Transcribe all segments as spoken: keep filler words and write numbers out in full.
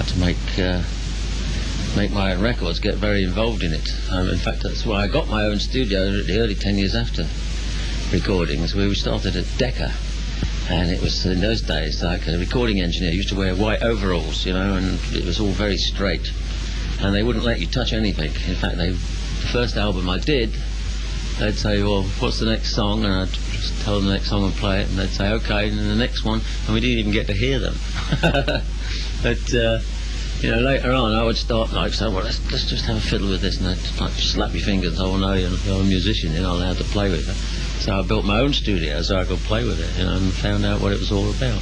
like to make uh, make my own records, get very involved in it. Um, in fact, that's why I got my own studio the early ten years after recordings. We started at Decca, and it was in those days like a recording engineer used to wear white overalls, you know, and it was all very straight, and they wouldn't let you touch anything. In fact, they, the first album I did, they'd say, well, what's the next song? And I'd just tell them the next song and play it, and they'd say, okay, and then the next one, and we didn't even get to hear them. But, uh, you know, later on I would start like, so, well, let's, let's just have a fiddle with this, and I'd like slap your fingers, oh no, you're, you're a musician, you're not allowed to play with it. So I built my own studio so I could play with it, you know, and found out what it was all about.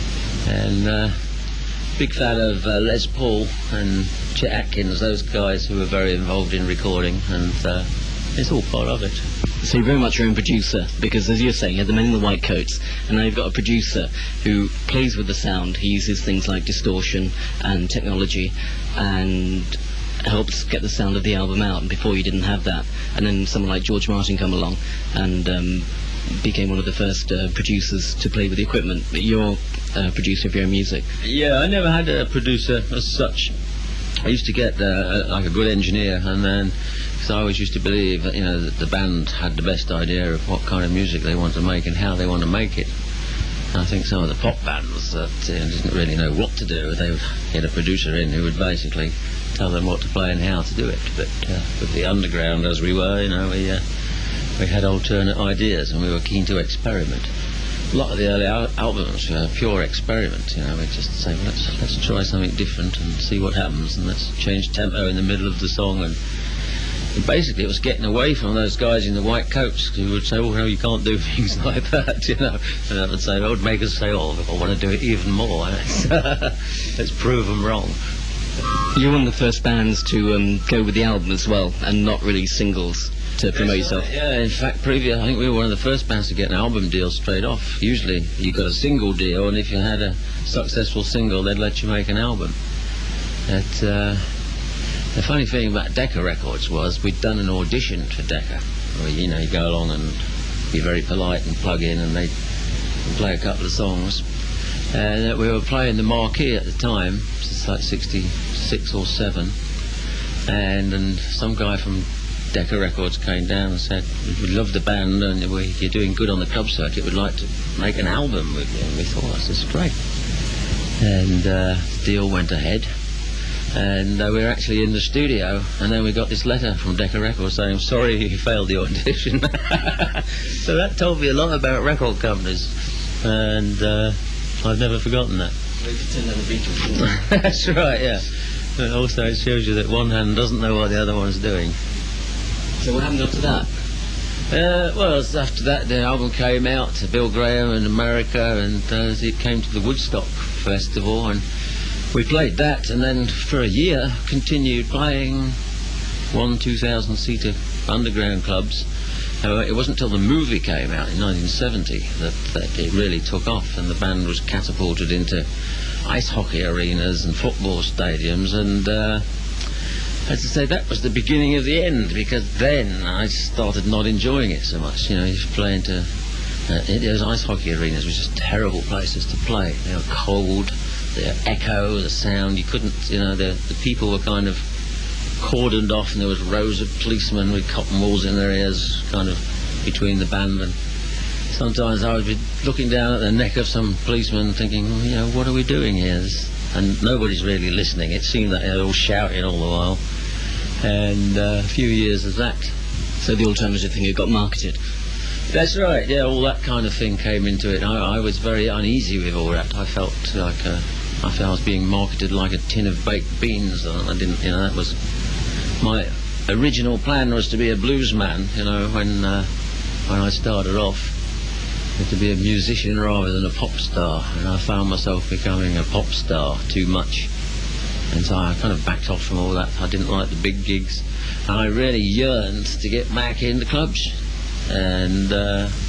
And uh, big fan of uh, Les Paul and Chet Atkins, those guys who were very involved in recording, and uh, it's all part of it. So you're very much your own producer, because as you're saying, you had the men in the white coats, and now you've got a producer who plays with the sound. He uses things like distortion and technology, and helps get the sound of the album out. And before you didn't have that. And then someone like George Martin come along and um, became one of the first uh, producers to play with the equipment. But you're a producer of your own music. Yeah, I never had a producer as such. I used to get uh, like a good engineer, and then because I always used to believe that, you know, that the band had the best idea of what kind of music they want to make and how they want to make it. And I think some of the pop bands that uh, didn't really know what to do, they would get a producer in who would basically tell them what to play and how to do it. But uh, with the underground as we were, you know, we uh, we had alternate ideas, and we were keen to experiment. A lot of the early al albums were pure experiment, you know. We'd just say, well, let's let's try something different and see what happens, and let's change tempo in the middle of the song. And, and basically, it was getting away from those guys in the white coats who would say, "Oh no, you can't do things like that," you know. And I would say, "It would make us say, oh, I want to do it even more. Let's, let's prove them wrong." You're one of the first bands to um, go with the album as well, and not release singles to promote Yes, yourself. uh, Yeah, in fact, previous, I think we were one of the first bands to get an album deal straight off. Usually you got a single deal, and if you had a successful single, they'd let you make an album. But, uh, the funny thing about Decca Records was we'd done an audition for Decca, where, you know, you go along and be very polite and plug in, and they'd play a couple of songs. And uh, we were playing the Marquee at the time, it's like sixty-six or seven, and, and some guy from Decca Records came down and said, "We love the band, and we, you're doing good on the club circuit, we'd like to make an album with you." And we thought, this is great. And uh, the deal went ahead, and uh, we were actually in the studio, and then we got this letter from Decca Records saying, "Sorry, you failed the audition." So that told me a lot about record companies, and uh, I've never forgotten that. That's right, yeah. But also it shows you that one hand doesn't know what the other one's doing. So what happened after that? Uh, well, after that the album came out to Bill Graham in America, and uh, it came to the Woodstock Festival, and we played that, and then for a year continued playing one two thousand seater underground clubs. Uh, it wasn't until the movie came out in nineteen seventy that, that it really took off, and the band was catapulted into ice hockey arenas and football stadiums, and uh, as I say, that was the beginning of the end, because then I started not enjoying it so much. You know, you play into uh, those ice hockey arenas were just terrible places to play. They were cold, the echo, the sound, you couldn't, you know, the, the people were kind of cordoned off, and there was rows of policemen with cotton balls in their ears, kind of between the band, and sometimes I would be looking down at the neck of some policeman thinking, well, you know, what are we doing here? This, and nobody's really listening. It seemed that they were all shouting all the while. And uh, a few years of that. So the alternative thing, it got marketed. That's right, yeah, all that kind of thing came into it. I, I was very uneasy with all that. I felt like uh, I felt I was being marketed like a tin of baked beans, and I didn't, you know, that was my original plan was to be a blues man, you know, when uh, when I started off, to be a musician rather than a pop star, and I found myself becoming a pop star too much, and so I kind of backed off from all that. I didn't like the big gigs, and I really yearned to get back into clubs, and uh,